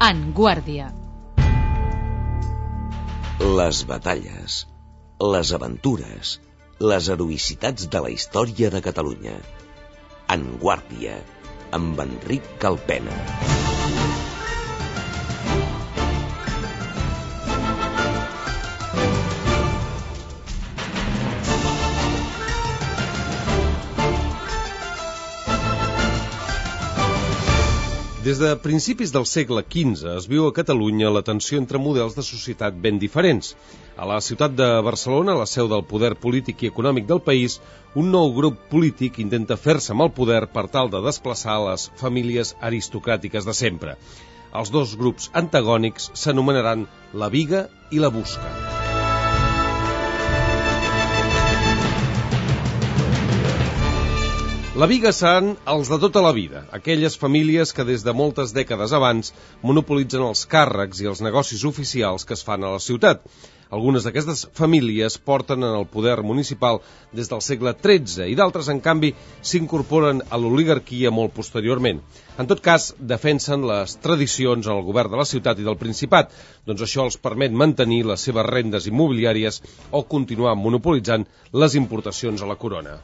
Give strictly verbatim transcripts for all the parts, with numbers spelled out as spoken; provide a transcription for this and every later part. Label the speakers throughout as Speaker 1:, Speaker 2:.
Speaker 1: En Guàrdia.
Speaker 2: Les batalles, les aventures, les heroïcitats de la història de Catalunya. En Guàrdia, amb Enric Calpena.
Speaker 3: Des de principis del segle quinze es viu a Catalunya la tensió entre models de societat ben diferents. A la ciutat de Barcelona, la seu del poder polític i econòmic del país, un nou grup polític intenta fer-se amb el poder per tal de desplaçar les famílies aristocràtiques de sempre. Els dos grups antagònics s'anomenaran la Biga i la Busca. La Biga seran els de tota la vida, aquelles famílies que des de moltes dècades abans monopolitzen els càrrecs i els negocis oficials que es fan a la ciutat. Algunes d'aquestes famílies porten en el poder municipal des del segle tretze i d'altres, en canvi, s'incorporen a l'oligarquia molt posteriorment. En tot cas, defensen les tradicions en el govern de la ciutat i del Principat, doncs això els permet mantenir les seves rendes immobiliàries o continuar monopolitzant les importacions a la corona.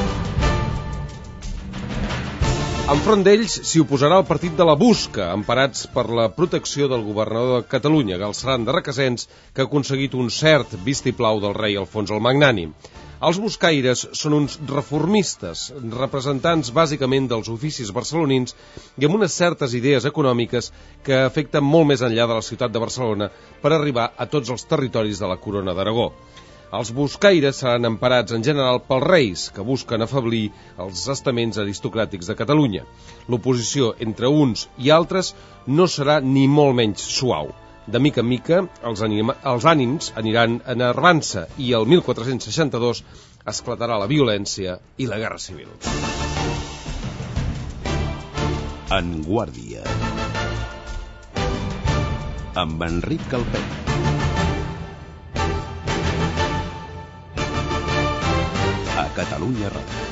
Speaker 3: Enfront d'ells s'hi oposarà el partit de la Busca, emparats per la protecció del governador de Catalunya, Galceran de Requesens, que ha aconseguit un cert vistiplau del rei Alfons el Magnànim. Els buscaires són uns reformistes, representants bàsicament dels oficis barcelonins i amb unes certes idees econòmiques que afecten molt més enllà de la ciutat de Barcelona per arribar a tots els territoris de la Corona d'Aragó. Els buscaires seran emparats en general pels reis, que busquen afeblir els estaments aristocràtics de Catalunya. L'oposició entre uns i altres no serà ni molt menys suau. De mica en mica, els, anima, els ànims aniran enervant-se i el mil quatre-cents seixanta-dos esclatarà la violència i la Guerra Civil.
Speaker 2: En Guàrdia, amb Enric Calpena. Catalunya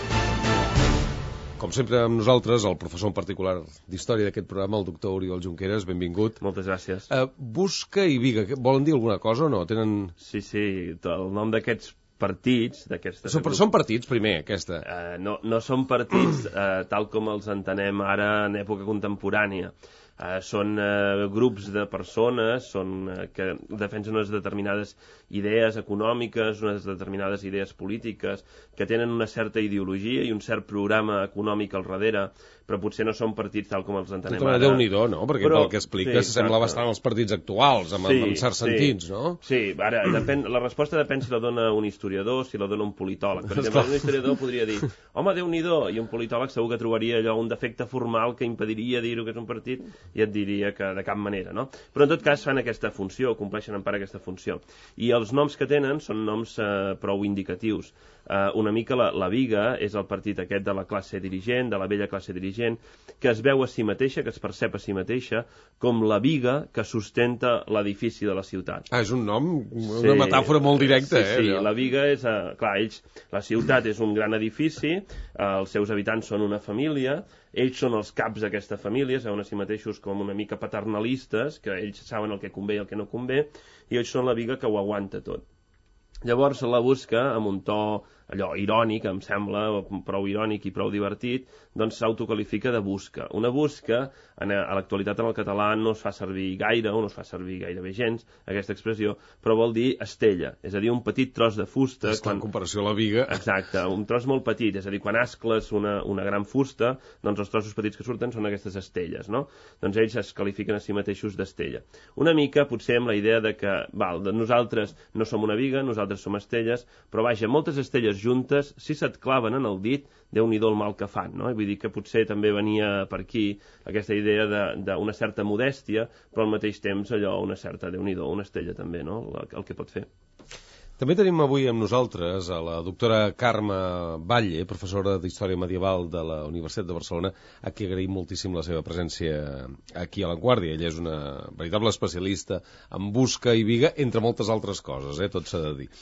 Speaker 2: Ràdio.
Speaker 3: Com sempre amb nosaltres, el professor en particular d'història d'aquest programa, el doctor Oriol Junqueras, benvingut.
Speaker 4: Moltes gràcies.
Speaker 3: Uh, Busca i Biga, volen dir alguna cosa o no? Tenen...
Speaker 4: Sí, sí, el nom d'aquests partits...
Speaker 3: Són, grup... són partits, primer, aquesta?
Speaker 4: Uh, no, no són partits uh, tal com els entenem ara en època contemporània. Uh, són uh, grups de persones són, uh, que defensen unes determinades idees econòmiques, unes determinades idees polítiques, que tenen una certa ideologia i un cert programa econòmic al darrere, però potser no són partits tal com els entenem ara.
Speaker 3: Déu-n'hi-do, no? Perquè però, pel que expliques sí, sembla bastant els partits actuals, amb, sí, en certs sí, sentits, no?
Speaker 4: Sí, ara, depèn, la resposta depèn si la dona un historiador, si la dona un politòleg. Per exemple, un historiador podria dir, home, Déu-n'hi-do, i un politòleg segur que trobaria allò un defecte formal que impediria dir-ho que és un partit, i et diria que de cap manera, no? Però en tot cas fan aquesta funció, compleixen en part aquesta funció. I els noms que tenen són noms eh, prou indicatius. Uh, una mica la, la Biga és el partit aquest de la classe dirigent, de la vella classe dirigent, que es veu a si mateixa, que es percep a si mateixa, com la biga que sustenta l'edifici de la ciutat.
Speaker 3: Ah, és un nom, una sí, metàfora molt directa,
Speaker 4: sí,
Speaker 3: eh?
Speaker 4: Sí, la biga és, uh, clar, ells, la ciutat és un gran edifici, uh, els seus habitants són una família, ells són els caps d'aquesta família, es veuen a si mateixos com una mica paternalistes, que ells saben el que convé i el que no convé, i ells són la biga que ho aguanta tot. Llavors la Busca, amb un to allò irònic, em sembla, prou irònic i prou divertit, doncs s'autocalifica de busca. Una busca, en, a l'actualitat en el català no es fa servir gaire, o no es fa servir gairebé gens, aquesta expressió, però vol dir estella, és a dir, un petit tros de fusta.
Speaker 3: Està quan... en comparació a la biga.
Speaker 4: Exacte, un tros molt petit, és a dir, quan ascles una, una gran fusta, doncs els trossos petits que surten són aquestes estelles, no? Doncs ells es qualifiquen a si mateixos d'estella. Una mica, potser amb la idea de que, val, de nosaltres no som una biga, nosaltres som estelles, però vaja, moltes estelles juntes, si se't claven en el dit, Déu-n'hi-do el mal que fan, no? I vull dir que potser també venia per aquí aquesta idea d'una certa modèstia, però al mateix temps allò, una certa, Déu-n'hi-do, una estella també, no? El que pot fer.
Speaker 3: També tenim avui amb nosaltres a la doctora Carme Batlle, professora d'Història Medieval de la Universitat de Barcelona, a qui agraïm moltíssim la seva presència aquí a La Guàrdia. Ella és una veritable especialista en Busca i Biga, entre moltes altres coses, eh, tot s'ha de dir.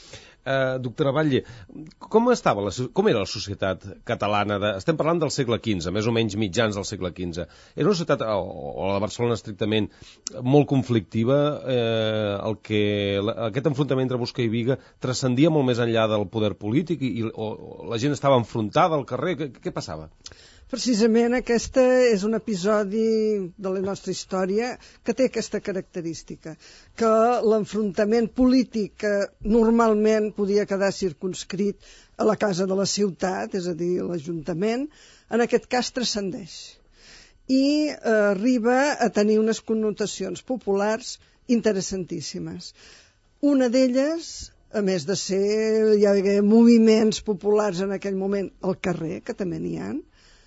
Speaker 3: Uh, doctora Batlle, com estava la, com era la societat catalana? De, estem parlant del segle quinze, més o menys mitjans del segle quinze. Era una societat, o, o la de Barcelona estrictament, molt conflictiva, eh, el que, la, aquest enfrontament entre Busquet i Biga transcendia molt més enllà del poder polític i, i o, o la gent estava enfrontada al carrer. Què, què passava?
Speaker 1: Precisament aquesta és un episodi de la nostra història que té aquesta característica, que l'enfrontament polític que normalment podia quedar circumscrit a la casa de la ciutat, és a dir, l'Ajuntament, en aquest cas transcendeix i eh, arriba a tenir unes connotacions populars interessantíssimes. Una d'elles, a més de ser, hi havia moviments populars en aquell moment al carrer, que també n'hi ha,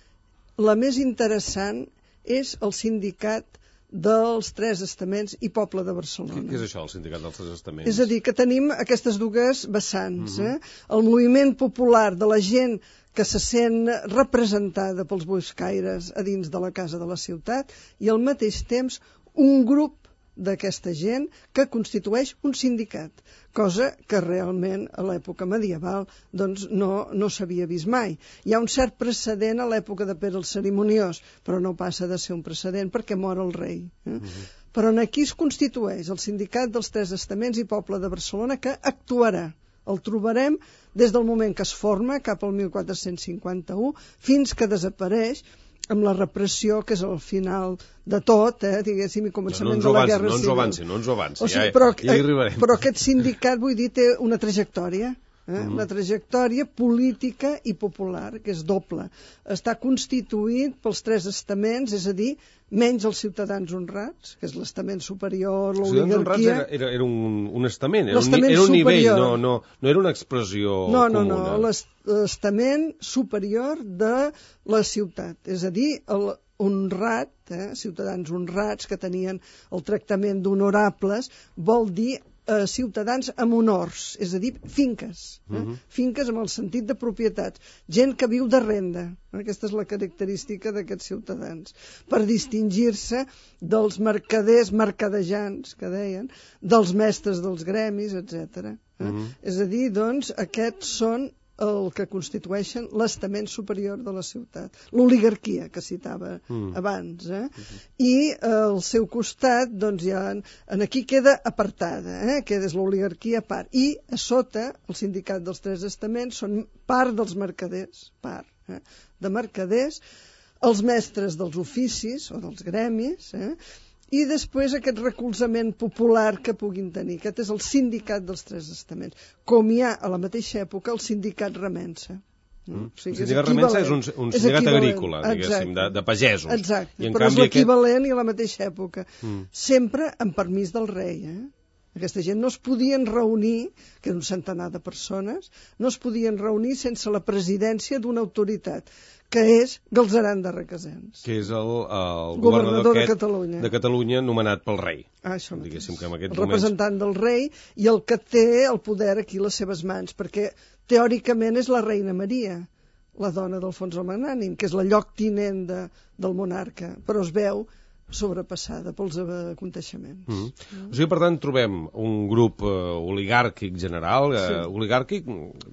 Speaker 1: la més interessant és el sindicat dels Tres Estaments i Poble de Barcelona.
Speaker 3: Què és això, el sindicat dels Tres Estaments?
Speaker 1: És a dir, que tenim aquestes dues vessants.
Speaker 3: Uh-huh.
Speaker 1: eh? El moviment popular de la gent que se sent representada pels buscaires a dins de la casa de la ciutat i al mateix temps un grup d'aquesta gent que constitueix un sindicat, cosa que realment a l'època medieval doncs, no, no s'havia vist mai. Hi ha un cert precedent a l'època de Pere el Cerimoniós, però no passa de ser un precedent perquè mor el rei. Eh? Uh-huh. Però aquí es constitueix el sindicat dels Tres Estaments i Poble de Barcelona que actuarà. El trobarem des del moment que es forma, cap al mil quatre-cents cinquanta-u, fins que desapareix amb la repressió, que és el final de tot, eh, diguéssim, i començament
Speaker 3: no, no
Speaker 1: de la Guerra
Speaker 3: no
Speaker 1: Civil.
Speaker 3: No ens avanci, no ens avanci.
Speaker 1: O sigui,
Speaker 3: ja,
Speaker 1: però,
Speaker 3: ja hi arribarem.
Speaker 1: Però aquest sindicat, vull dir, té una trajectòria, eh, mm. una trajectòria política i popular, que és doble. Està constituït pels tres estaments, és a dir, menys els ciutadans honrats, que és l'estament superior, l'oligarquia...
Speaker 3: Era, era, era un, un estament, era un, era un nivell, no, no, no era una expressió
Speaker 1: no, no,
Speaker 3: comuna.
Speaker 1: No, no, l'estament superior de la ciutat, és a dir, el honrat, eh, ciutadans honrats que tenien el tractament d'honorables, vol dir eh, ciutadans amb honors, és a dir, finques, eh? Uh-huh. Finques amb el sentit de propietat, gent que viu de renda. Aquesta és la característica d'aquests ciutadans, per distingir-se dels mercaders mercadejants, que deien, dels mestres dels gremis, etcètera. Eh? Uh-huh. És a dir, doncs, aquests són el que constitueixen l'estament superior de la ciutat, l'oligarquia que citava mm. abans, eh? Mm-hmm. I eh, al seu costat, doncs ja en, en aquí queda apartada, eh? Queda l'oligarquia a part, i a sota el sindicat dels Tres Estaments són part dels mercaders, part eh? de mercaders, els mestres dels oficis o dels gremis, eh? I després aquest recolzament popular que puguin tenir. Aquest és el sindicat dels Tres Estaments. Com hi ha a la mateixa època el sindicat Remença.
Speaker 3: Mm. O sigui, el sindicat Remença és un, un és sindicat agrícola, diguéssim, de, de pagesos.
Speaker 1: Exacte,
Speaker 3: I en
Speaker 1: però
Speaker 3: canvi
Speaker 1: és l'equivalent
Speaker 3: aquest...
Speaker 1: i a la mateixa època.
Speaker 3: Mm.
Speaker 1: Sempre amb permís del rei, eh? Aquesta gent no es podien reunir, que era un centenar de persones, no es podien reunir sense la presidència d'una autoritat, que és Galzeran de Requesens.
Speaker 3: Que és el, el
Speaker 1: governador, governador
Speaker 3: de,
Speaker 1: Catalunya.
Speaker 3: de Catalunya nomenat pel rei.
Speaker 1: Ah, això
Speaker 3: diguéssim que en
Speaker 1: el
Speaker 3: moments...
Speaker 1: representant del rei i el que té el poder aquí a les seves mans, perquè teòricament és la reina Maria, la dona d'Alfons el Magnànim, que és la lloctinent de, del monarca, però es veu sobrepassada pels aconteixements. Mm.
Speaker 3: Mm. O sigui, per tant, trobem un grup uh, oligàrquic general, uh, sí. oligàrquic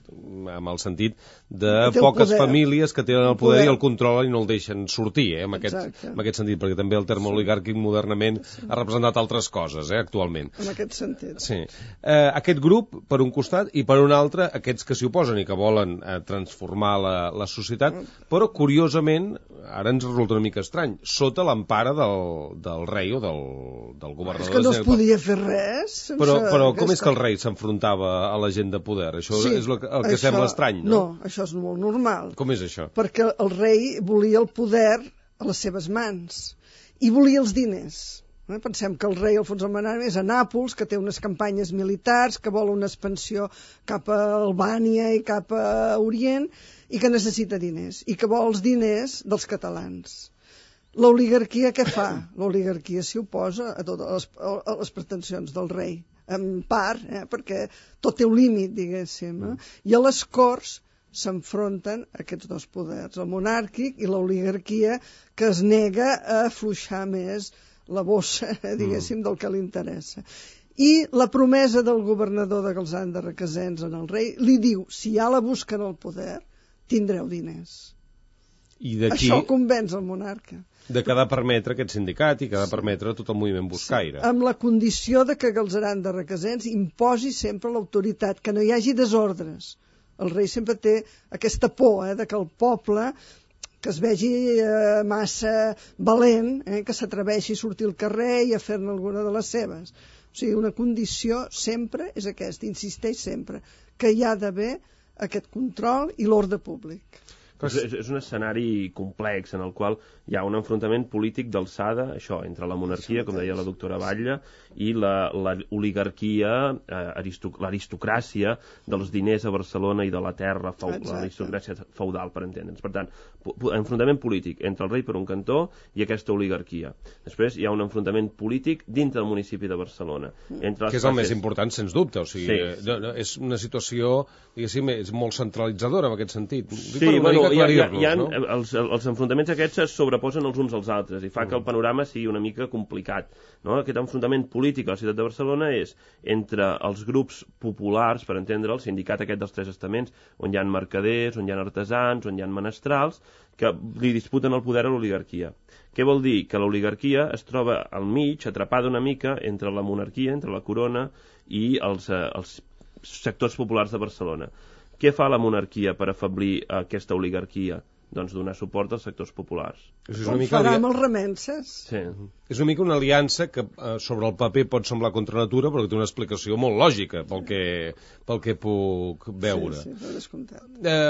Speaker 3: amb el sentit de poques poder. famílies que tenen el poder, poder i el controlen i no el deixen sortir, eh, amb, aquest, amb aquest sentit, perquè també el terme sí. oligàrquic modernament sí. ha representat altres coses, eh, actualment.
Speaker 1: En aquest sentit.
Speaker 3: Sí. Eh, aquest grup, per un costat, i per un altre, aquests que s'hi oposen i que volen eh, transformar la, la societat, mm. però, curiosament, ara ens resulta una mica estrany, sota l'empara del del rei o del, del governador.
Speaker 1: És que no es podia fer res.
Speaker 3: Però, però com és que el rei s'enfrontava a la gent de poder? Això sí, és el que, el que això, sembla estrany, no?
Speaker 1: No, això és molt normal.
Speaker 3: Com és això?
Speaker 1: Perquè el rei volia el poder a les seves mans i volia els diners. Eh? Pensem que el rei Alfons el Magnànim és a Nàpols, que té unes campanyes militars, que vol una expansió cap a Albània i cap a Orient, i que necessita diners, i que vol els diners dels catalans. L'oligarquia què fa? L'oligarquia s'hi oposa a totes les, a les pretensions del rei, en part, eh, perquè tot té un límit, diguéssim. Eh? I a les Corts s'enfronten aquests dos poders, el monàrquic i l'oligarquia, que es nega a afluixar més la bossa, diguéssim, del que li interessa. I la promesa del governador de Galçà de Requesens en el rei li diu, si ja la busquen al poder, tindreu diners.
Speaker 3: I d'aquí...
Speaker 1: Això convenç el monarca.
Speaker 3: De que ha de permetre aquest sindicat i que ha de permetre tot el moviment buscaire.
Speaker 1: Sí, amb la condició de que Galceran de Requesens imposi sempre l'autoritat, que no hi hagi desordres. El rei sempre té aquesta por, eh, de que el poble que es vegi eh, massa valent, eh, que s'atreveixi a sortir al carrer i a fer-ne alguna de les seves. O sigui, una condició sempre és aquesta, insisteix sempre, que hi ha d'haver aquest control i l'ordre públic.
Speaker 4: És, és, és un escenari complex en el qual hi ha un enfrontament polític d'alçada, això, entre la monarquia, com deia la doctora Batlle, i l'oligarquia, eh, l'aristocràcia dels diners a Barcelona i de la terra, l'aristocràcia feudal, per entendre'ns. Per tant, enfrontament polític entre el rei per un cantó i aquesta oligarquia. Després hi ha un enfrontament polític dintre del municipi de Barcelona. Entre
Speaker 3: que és el més important, sens dubte. O sigui, sí. no, no, és una situació, diguéssim, és molt centralitzadora en aquest sentit.
Speaker 4: Sí, bueno, hi ha, hi ha, hi ha, no? els, els enfrontaments aquests es sobreposen els uns als altres i fa que el panorama sigui una mica complicat. No? Aquest enfrontament polític a la ciutat de Barcelona és entre els grups populars, per entendre el sindicat aquest dels tres estaments, on hi ha mercaders, on hi ha artesans, on hi ha menestrals, que li disputen el poder a l'oligarquia. Què vol dir? Que l'oligarquia es troba al mig, atrapada una mica entre la monarquia, entre la corona i els, eh, els sectors populars de Barcelona. Què fa la monarquia per afeblir aquesta oligarquia? Doncs donar suport als sectors populars.
Speaker 1: És una mica farà amb els remenses.
Speaker 4: Sí.
Speaker 3: És una mica una aliança que eh, sobre el paper pot semblar contra natura, però que té una explicació molt lògica pel que, pel que puc veure.
Speaker 1: Sí, sí, per descomptat.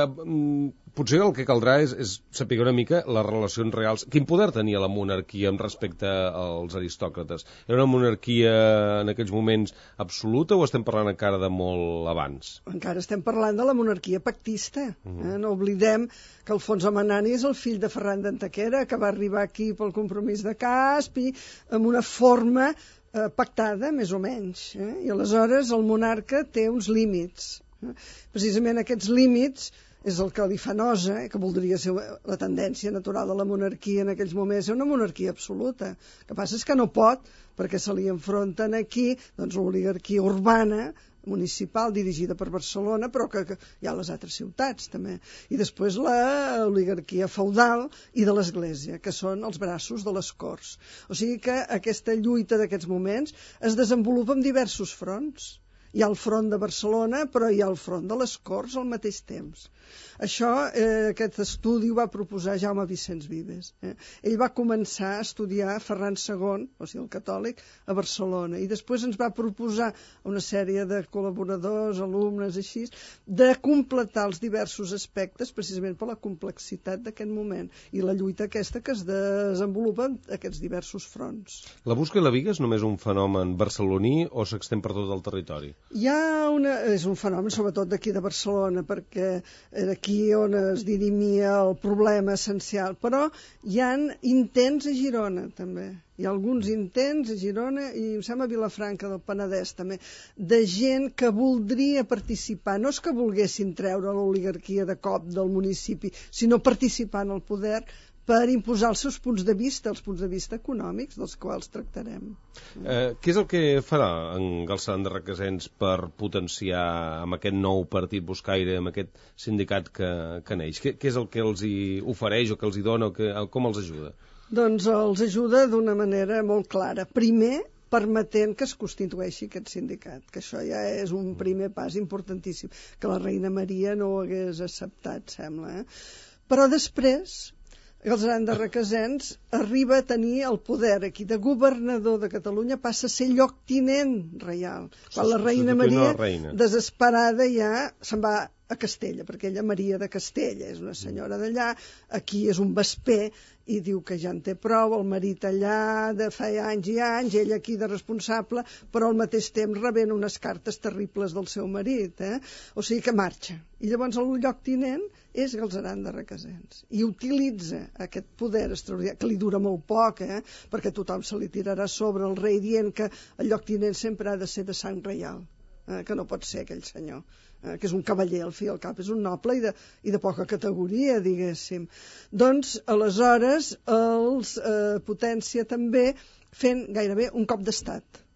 Speaker 3: Eh, potser el que caldrà és, és saber una mica les relacions reals. Quin poder tenia la monarquia amb respecte als aristòcrates? Era una monarquia en aquells moments absoluta o estem parlant encara de molt abans?
Speaker 1: Encara estem parlant de la monarquia pactista.
Speaker 3: Mm.
Speaker 1: Eh? No oblidem que Alfons Amenani és el fill de Ferran d'Antequera, que va arribar aquí pel compromís de Casp i amb una forma eh, pactada, més o menys. Eh? I aleshores el monarca té uns límits. Eh? Precisament aquests límits és el que li fa nosa, eh, que voldria ser la tendència natural de la monarquia en aquells moments, és una monarquia absoluta. El que passa és que no pot, perquè se li enfronten aquí doncs, l'oligarquia urbana, municipal, dirigida per Barcelona, però que, que hi ha les altres ciutats també. I després l'oligarquia feudal i de l'Església, que són els braços de les Corts. O sigui que aquesta lluita d'aquests moments es desenvolupa en diversos fronts. Hi ha el front de Barcelona, però hi ha el front de les Corts al mateix temps. Això, eh, aquest estudi ho va proposar Jaume Vicenç Vives. Eh? Ell va començar a estudiar Ferran segon, o sigui, el catòlic, a Barcelona, i després ens va proposar una sèrie de col·laboradors, alumnes, així, de completar els diversos aspectes, precisament per la complexitat d'aquest moment, i la lluita aquesta que es desenvolupa en aquests diversos fronts.
Speaker 3: La Busca i la Biga és només un fenomen barceloní o s'extén per tot el territori?
Speaker 1: Hi ha una... és un fenomen sobretot d'aquí de Barcelona, perquè era aquí on es dirimia el problema essencial, però hi ha intents a Girona també. Hi ha alguns intents a Girona i em sembla a Vilafranca del Penedès també, de gent que voldria participar, no és que volguessin treure l'oligarquia de cop del municipi, sinó participar en el poder per imposar els seus punts de vista, els punts de vista econòmics, dels quals tractarem.
Speaker 3: Eh, què és el que farà en Galçà de Requesens per potenciar amb aquest nou partit buscaire, amb aquest sindicat que, que neix? Què, què és el que els hi ofereix o que els hi dona o que, com els ajuda?
Speaker 1: Doncs els ajuda d'una manera molt clara. Primer, permetent que es constitueixi aquest sindicat, que això ja és un primer pas importantíssim, que la reina Maria no ho hagués acceptat, sembla. Eh? Però després... Galceran de Requesens arriba a tenir el poder aquí de governador de Catalunya, passa a ser lloctinent reial. Quan la reina Maria, desesperada, ja se'n va a Castella, perquè ella Maria de Castella és una senyora d'allà, aquí és un vesper i diu que ja en té prou, el marit allà de feia anys i anys, ell aquí de responsable, però al mateix temps rebent unes cartes terribles del seu marit, eh? O sigui que marxa. I llavors el lloctinent és Galceran de Requesens i utilitza aquest poder extraordinari, que li dura molt poc, eh? Perquè tothom se li tirarà sobre el rei dient que el lloctinent sempre ha de ser de sang reial, eh? Que no pot ser aquell senyor, eh? Que és un cavaller al fi al cap, és un noble i de, i de poca categoria, diguéssim. Doncs aleshores els eh, potència també fent gairebé un cop d'estat.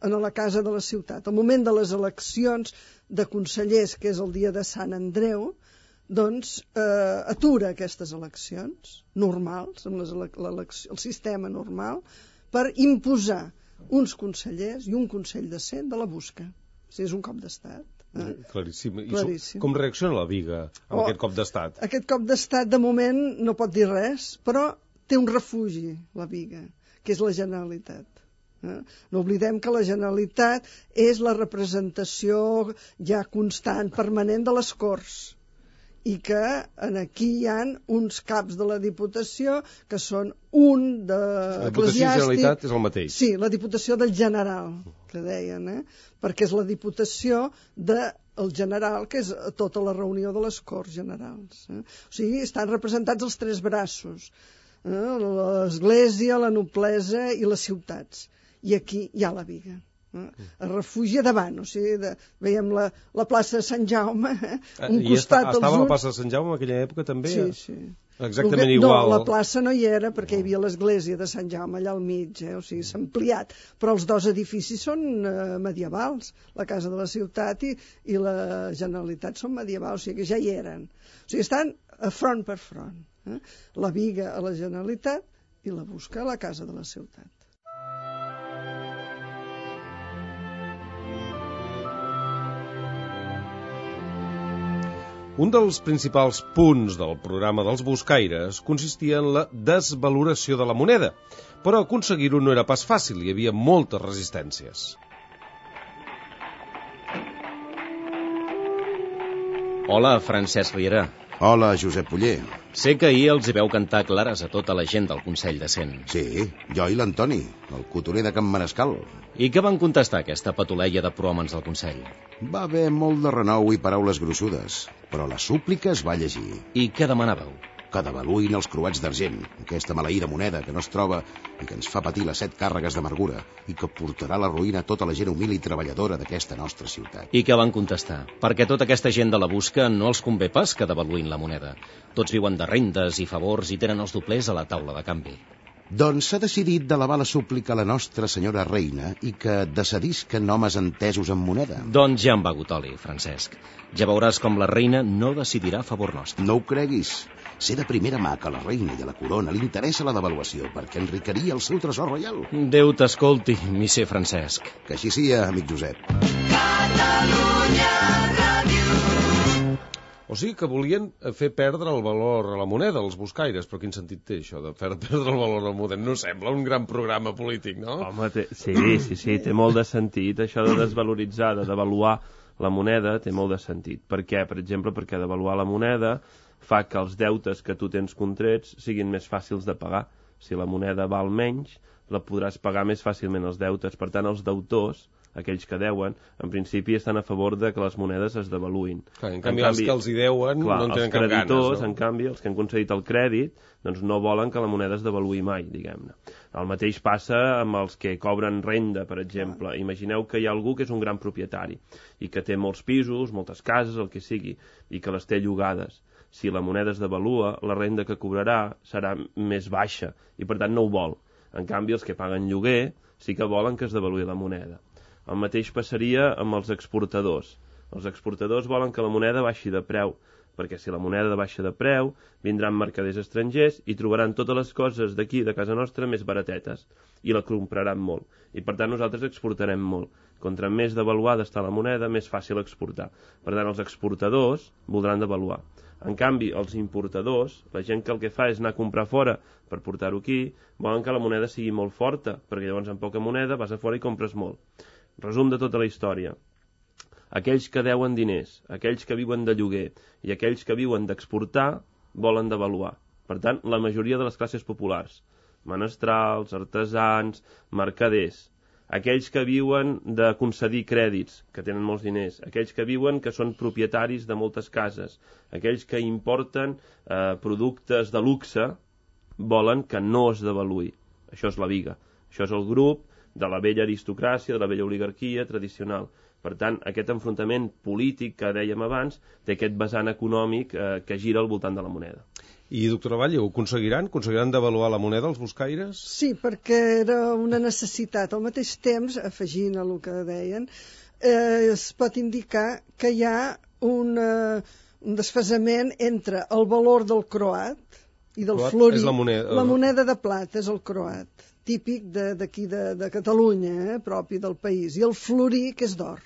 Speaker 1: a la Casa de la Ciutat. Al moment de les eleccions de consellers, que és el dia de Sant Andreu, doncs eh, atura aquestes eleccions normals, amb les el sistema normal, per imposar uns consellers i un consell de cent de la busca. O sigui, és un cop d'estat. Eh?
Speaker 3: Claríssim. I
Speaker 1: Claríssim.
Speaker 3: Com reacciona la Biga amb oh, aquest cop d'estat?
Speaker 1: Aquest cop d'estat, de moment, no pot dir res, però té un refugi, la Biga, que és la Generalitat. Eh? No oblidem que la Generalitat és la representació ja constant, permanent de les Corts, i que aquí hi ha uns caps de la Diputació que són un de
Speaker 3: la Diputació i Generalitat és el mateix.
Speaker 1: Sí, la Diputació del General, que deien, eh? Perquè és la Diputació del General, que és tota la reunió de les Corts Generals. Eh? O sigui, estan representats els tres braços, eh? l'Església, la noblesa i les ciutats. I aquí hi ha la Biga. Es refugia davant, o sigui, de, veiem la, la plaça de Sant Jaume, eh? un
Speaker 3: I
Speaker 1: costat
Speaker 3: està,
Speaker 1: als
Speaker 3: estava
Speaker 1: ulls.
Speaker 3: a la plaça de Sant Jaume en aquella època també?
Speaker 1: Sí, sí.
Speaker 3: Exactament
Speaker 1: no,
Speaker 3: igual.
Speaker 1: No, la plaça no hi era perquè hi havia l'església de Sant Jaume allà al mig, eh? O sigui, s'ha ampliat, però els dos edificis són eh, medievals, la Casa de la Ciutat i, i la Generalitat són medievals, o sigui que ja hi eren. O sigui, estan a front per front, eh? La Biga a la Generalitat i la Busca a la Casa de la Ciutat.
Speaker 3: Un dels principals punts del programa dels buscaires consistia en la desvaloració de la moneda, però aconseguir-ho no era pas fàcil, hi havia moltes resistències.
Speaker 5: Hola, Francesc Riera.
Speaker 6: Hola, Josep Oller.
Speaker 5: Sé que ahir els hi veu cantar clares a tota la gent del Consell de Cent.
Speaker 6: Sí, jo i l'Antoni, el cotoner de Can Manescal.
Speaker 5: I què van contestar aquesta patuleia de prohomes del Consell?
Speaker 6: Va haver molt de renou i paraules gruixudes, però la súplica es va llegir.
Speaker 5: I què demanàveu?
Speaker 6: Que devaluïn els croats d'argent, aquesta maleïda moneda que no es troba i que ens fa patir les set càrregues d'amargura i que portarà la ruïna a tota la gent humil i treballadora d'aquesta nostra ciutat.
Speaker 5: I què van contestar? Perquè tota aquesta gent de la busca no els convé pas que devaluïn la moneda. Tots viuen de rendes i favors i tenen els doblers a la taula de canvi.
Speaker 6: Doncs s'ha decidit d'elevar la súplica a la nostra senyora reina i que decidisquen homes entesos en moneda.
Speaker 5: Doncs ja em va gotoli, Francesc. Ja veuràs com la reina no decidirà a favor nostre.
Speaker 6: No ho creguis. Sé de primera mà que a la reina i a la corona li interessa la devaluació perquè enriqueria el seu tresor reial.
Speaker 5: Déu t'escolti, misser Francesc.
Speaker 6: Que així sia, amic Josep.
Speaker 7: Catalunya Ràdio.
Speaker 3: O sigui que volien fer perdre el valor a la moneda, els buscaires, però quin sentit té això de fer perdre el valor a la moneda? No sembla un gran programa polític, no?
Speaker 4: Home, té, sí, sí, sí, té molt de sentit. Això de desvaloritzar, de devaluar la moneda, té molt de sentit. Per què? Per exemple, perquè devaluar la moneda fa que els deutes que tu tens contrets siguin més fàcils de pagar. Si la moneda val menys, la podràs pagar més fàcilment els deutes. Per tant, els deutors, aquells que deuen, en principi estan a favor de que les monedes es devaluïn.
Speaker 3: Clar, en, canvi, en canvi, els que els hi deuen clar, no en tenen cap ganes. Els creditors,
Speaker 4: no? En canvi, els que han concedit el crèdit, doncs no volen que la moneda es devaluï mai, diguem-ne. El mateix passa amb els que cobren renda, per exemple. Ah. Imagineu que hi ha algú que és un gran propietari i que té molts pisos, moltes cases, el que sigui, i que les té llogades. Si la moneda es devalua, la renda que cobrarà serà més baixa i, per tant, no ho vol. En canvi, els que paguen lloguer sí que volen que es devaluï la moneda. El mateix passaria amb els exportadors. Els exportadors volen que la moneda baixi de preu, perquè si la moneda baixa de preu, vindran mercaders estrangers i trobaran totes les coses d'aquí, de casa nostra, més baratetes, i la compraran molt. I, per tant, nosaltres exportarem molt. Contra més devaluada està la moneda, més fàcil exportar. Per tant, els exportadors voldran devaluar. En canvi, els importadors, la gent que el que fa és anar a comprar fora per portar-ho aquí, volen que la moneda sigui molt forta, perquè llavors amb poca moneda vas a fora i compres molt. Resum de tota la història. Aquells que deuen diners, aquells que viuen de lloguer i aquells que viuen d'exportar volen devaluar. Per tant, la majoria de les classes populars, menestrals, artesans, mercaders, aquells que viuen de concedir crèdits, que tenen molts diners, aquells que viuen que són propietaris de moltes cases, aquells que importen eh, productes de luxe, volen que no es devaluï. Això és la Biga. Això és el grup de la vella aristocràcia, de la vella oligarquia tradicional. Per tant, aquest enfrontament polític que dèiem abans té aquest vessant econòmic eh, que gira al voltant de la moneda.
Speaker 3: I, doctora Valle, ho aconseguiran? Aconseguiran devaluar la moneda els buscaires?
Speaker 1: Sí, perquè era una necessitat. Al mateix temps, afegint a el que deien, eh, es pot indicar que hi ha una, un desfasament entre el valor del croat i del
Speaker 3: croat
Speaker 1: florí.
Speaker 3: És la moneda.
Speaker 1: La moneda de plata és el croat, típic d'aquí de, de, de Catalunya, eh, propi del país, i el florí, que és d'or.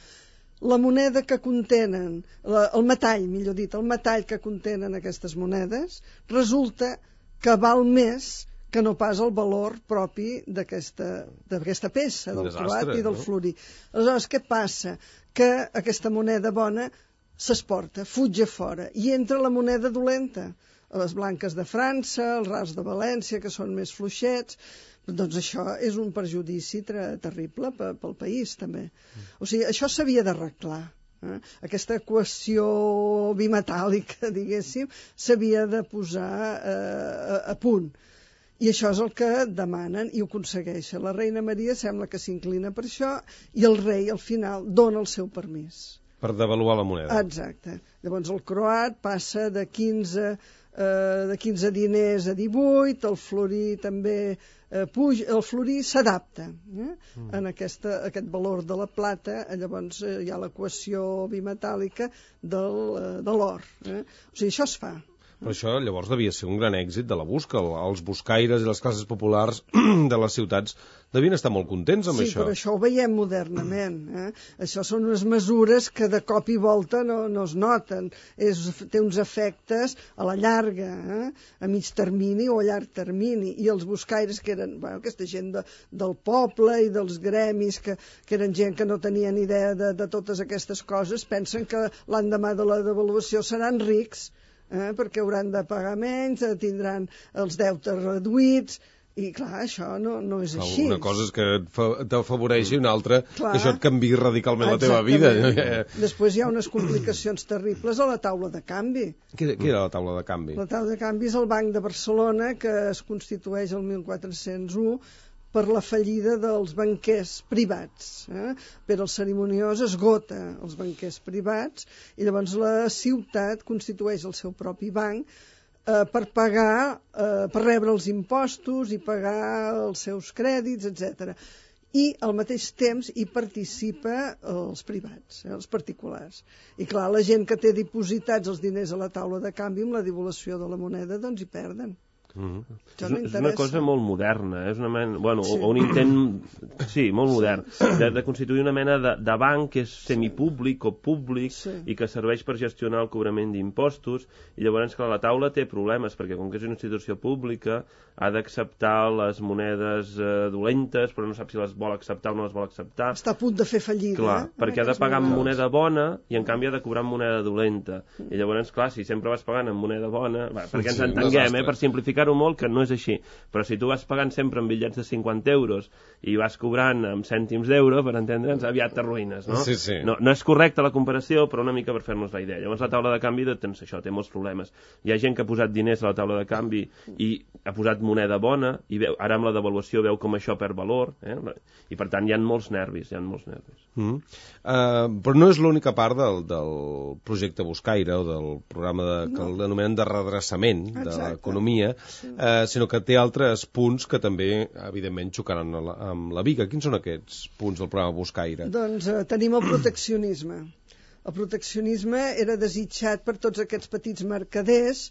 Speaker 1: La moneda que contenen, la, el metall, millor dit, el metall que contenen aquestes monedes, resulta que val més que no pas el valor propi d'aquesta peça, del croat i del
Speaker 3: no?
Speaker 1: florí. Aleshores, què passa? Que aquesta moneda bona s'exporta, fuig a fora, i entra la moneda dolenta, a les blanques de França, els rars de València, que són més fluixets. Doncs això és un perjudici terrible pel país, també. O sigui, això s'havia d'arreglar. Eh? Aquesta equació bimetàl·lica, diguéssim, s'havia de posar eh, a, a punt. I això és el que demanen i ho aconsegueixen. La reina Maria sembla que s'inclina per això i el rei, al final, dona el seu permís.
Speaker 3: Per devaluar la moneda.
Speaker 1: Exacte. Llavors el croat passa de quinze, eh, de quinze diners a divuit, el florí també eh, puja, el florí s'adapta eh, mm. en aquesta, aquest valor de la plata, llavors eh, hi ha l'equació bimetàl·lica del, eh, de l'or. Eh? O sigui, això es fa.
Speaker 3: Però això llavors devia ser un gran èxit de la busca. Els buscaires i les classes populars de les ciutats devien estar molt contents amb
Speaker 1: sí,
Speaker 3: això.
Speaker 1: Sí, però això ho veiem modernament. Eh? Això són unes mesures que de cop i volta no, no es noten. És, té uns efectes a la llarga, eh? A mig termini o a llarg termini. I els buscaires, que eren bueno, aquesta gent de, del poble i dels gremis, que, que eren gent que no tenien idea de, de totes aquestes coses, pensen que l'endemà de la devaluació seran rics, eh? Perquè hauran de pagar menys, tindran els deutes reduïts. I clar, això no, no és així.
Speaker 3: Una cosa és que t'afavoreixi, una altra
Speaker 1: clar,
Speaker 3: que això et canviï radicalment exactament. La teva vida.
Speaker 1: Després hi ha unes complicacions terribles a la taula de canvi.
Speaker 3: Què, què era la taula de canvi?
Speaker 1: La taula de canvi és el Banc de Barcelona, que es constitueix el mil quatre-cents u per la fallida dels banquers privats. Eh? Per al ceremoniós esgota els banquers privats i llavors la ciutat constitueix el seu propi banc eh, per pagar, eh, per rebre els impostos i pagar els seus crèdits, etcètera. I al mateix temps hi participa els privats, eh, els particulars. I clar, la gent que té dipositats els diners a la taula de canvi amb la devaluació de la moneda, doncs hi perden.
Speaker 4: Mm-hmm. És, no és una cosa molt moderna, és una mena, bueno, sí. o, o un intent, sí, molt modern, de, de constituir una mena de, de banc que és semipúblic o públic sí. i que serveix per gestionar el cobrament d'impostos, i llavors, clar, la taula té problemes, perquè com que és una institució pública, ha d'acceptar les monedes eh, dolentes, però no sap si les vol acceptar o no les vol acceptar.
Speaker 1: Està a punt de fer fallida.
Speaker 4: Clar,
Speaker 1: eh?
Speaker 4: perquè ha de pagar amb moneda bona i en canvi ha de cobrar amb moneda dolenta. I llavors, clar, si sempre vas pagant amb moneda bona, va, perquè ens entenguem, eh, per simplificar-ho molt, que no és així, però si tu vas pagant sempre amb bitllets de cinquanta euros i vas cobrant amb cèntims d'euro, per entendre'ns, aviat t'arruïnes, no?
Speaker 3: Sí, sí.
Speaker 4: No, no és correcta la comparació, però una mica per fer-nos la idea. Llavors la taula de canvi doncs, això, té molts problemes. Hi ha gent que ha posat diners a la taula de canvi i ha posat moneda bona, i veu, ara amb la devaluació veu com això perd valor, eh? I per tant hi ha molts nervis, hi ha molts nervis.
Speaker 3: Mm. Uh, però no és l'única part del, del projecte Buscaire o del programa de, que no. l'anomenen de redreçament Exacte. de l'economia, sí. uh, sinó que té altres punts que també, evidentment, xocaran la, amb la Viga. Quins són aquests punts del programa Buscaire?
Speaker 1: Doncs uh, tenim el proteccionisme. El proteccionisme era desitjat per tots aquests petits mercaders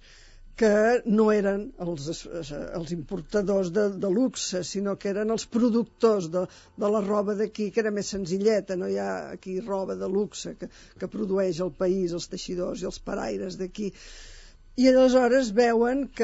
Speaker 1: que no eren els, els importadors de, de luxe, sinó que eren els productors de, de la roba d'aquí, que era més senzilleta, no hi ha aquí roba de luxe que, que produeix el país, els teixidors i els paraires d'aquí. I aleshores veuen que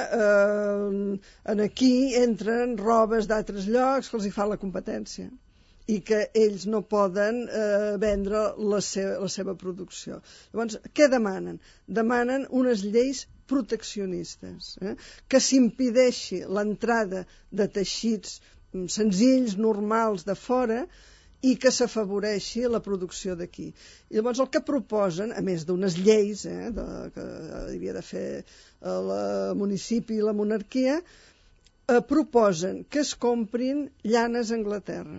Speaker 1: eh, en aquí entren robes d'altres llocs que els hi fa la competència i que ells no poden eh, vendre la seva, la seva producció. Llavors, què demanen? Demanen unes lleis proteccionistes, eh? que s'impedeixi l'entrada de teixits senzills, normals, de fora, i que s'afavoreixi la producció d'aquí. I llavors el que proposen, a més d'unes lleis eh, de, que havia de fer el municipi i la monarquia, eh, proposen que es comprin llanes a Anglaterra.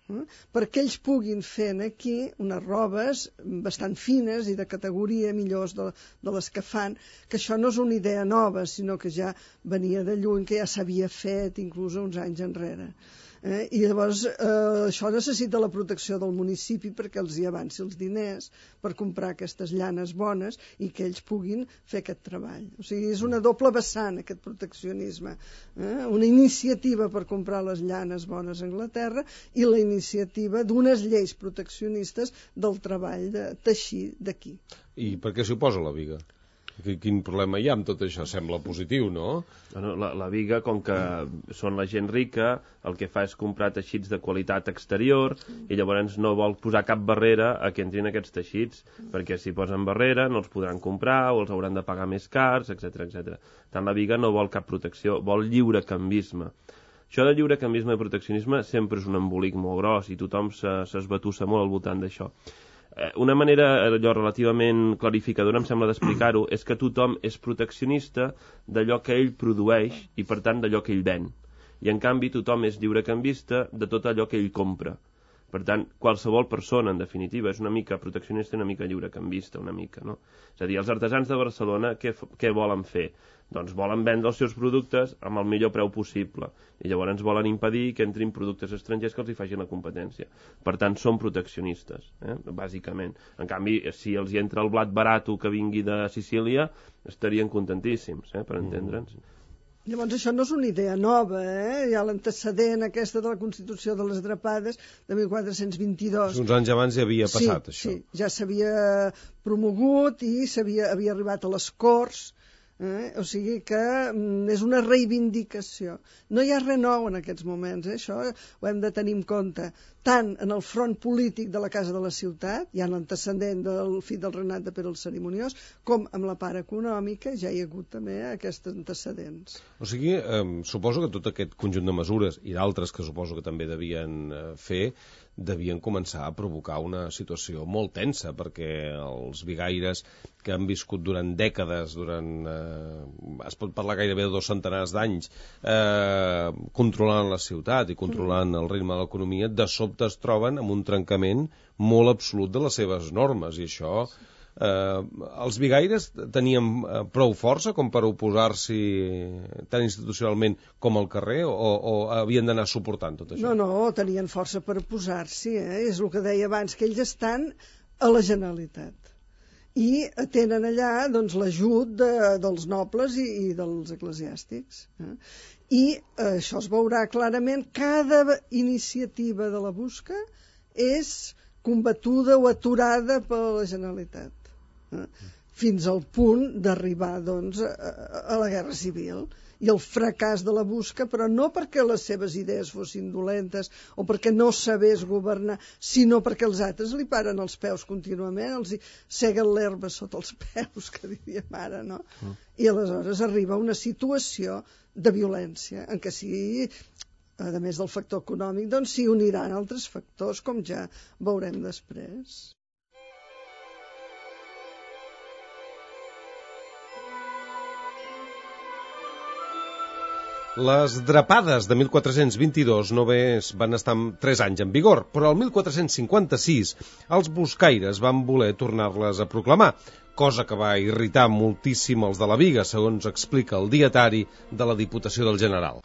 Speaker 1: eh? perquè ells puguin fer aquí unes robes bastant fines i de categoria millors de, de les que fan, que això no és una idea nova, sinó que ja venia de lluny, que ja s'havia fet inclús uns anys enrere. Eh? I llavors eh, això necessita la protecció del municipi perquè els hi avanci els diners per comprar aquestes llanes bones i que ells puguin fer aquest treball. O sigui, és una doble vessant aquest proteccionisme, eh? Una iniciativa per comprar les llanes bones a Anglaterra i la iniciativa d'unes lleis proteccionistes del treball de teixir d'aquí.
Speaker 3: I per què s'hi oposa la Biga? Quin problema hi ha amb tot això? Sembla positiu, no?
Speaker 4: Bueno, la, la Biga, com que són la gent rica, el que fa és comprar teixits de qualitat exterior i llavors no vol posar cap barrera a que entrin aquests teixits, perquè si posen barrera no els podran comprar o els hauran de pagar més cars, etcètera, etcètera. Tant la Biga no vol cap protecció, vol lliurecanvisme. Això de lliurecanvisme i proteccionisme sempre és un embolic molt gros i tothom s'esbatussa molt al voltant d'això. Una manera allò relativament clarificadora, em sembla d'explicar-ho, és que tothom és proteccionista d'allò que ell produeix i, per tant, d'allò que ell ven. I, en canvi, tothom és lliurecanvista de tot allò que ell compra. Per tant, qualsevol persona, en definitiva, és una mica proteccionista i una mica lliurecanvista, una mica, no? És a dir, els artesans de Barcelona, què, què volen fer? Doncs volen vendre els seus productes amb el millor preu possible i llavors volen impedir que entrin productes estrangers que els hi facin la competència. Per tant, són proteccionistes, eh? Bàsicament. En canvi, si els hi entra el blat barato que vingui de Sicília, estarien contentíssims, eh? Per entendre'ns.
Speaker 1: Llavors això no és una idea nova, eh? Hi ha l'antecedent aquesta de la Constitució de les Drapades de mil quatre-cents vint-i-dos.
Speaker 3: Uns anys abans ja havia passat,
Speaker 1: sí,
Speaker 3: això.
Speaker 1: Sí, ja s'havia promogut i s'havia havia arribat a les Corts. Eh? O sigui que mm, és una reivindicació. No hi ha res nou en aquests moments, eh? Això ho hem de tenir en compte. Tant en el front polític de la Casa de la Ciutat, hi ha l'antecedent del fill del regnat de Pere el Cerimoniós, com amb la part econòmica ja hi ha hagut també aquests antecedents.
Speaker 3: O sigui, eh, suposo que tot aquest conjunt de mesures i d'altres que suposo que també devien eh, fer devien començar a provocar una situació molt tensa, perquè els bigaires que han viscut durant dècades, durant, eh, es pot parlar gairebé de dos centenars d'anys, eh, controlant la ciutat i controlant el ritme de l'economia, de sobte es troben amb un trencament molt absolut de les seves normes, i això... Eh, els bigaires tenien eh, prou força com per oposar-s'hi tant institucionalment com al carrer o, o havien d'anar suportant tot això?
Speaker 1: No, no, tenien força per oposar-s'hi, eh? És el que deia abans, que ells estan a la Generalitat i tenen allà doncs, l'ajut de, dels nobles i, i dels eclesiàstics. Eh? I eh, això es veurà clarament, cada iniciativa de la Busca és combatuda o aturada per la Generalitat. Fins al punt d'arribar doncs, a, a la Guerra Civil i el fracàs de la Busca, però no perquè les seves idees fossin dolentes o perquè no sabés governar, sinó perquè els altres li paren els peus contínuament, els seguen l'herba sota els peus, que diríem ara, no? Mm. I aleshores arriba una situació de violència en què sí, a més del factor econòmic, doncs s'hi uniran altres factors, com ja veurem després.
Speaker 3: Les drapades de mil quatre-cents vint-i-dos només van estar tres anys en vigor, però el mil quatre-cents cinquanta-sis els buscaires van voler tornar-les a proclamar, cosa que va irritar moltíssim els de la Biga, segons explica el dietari de la Diputació del General.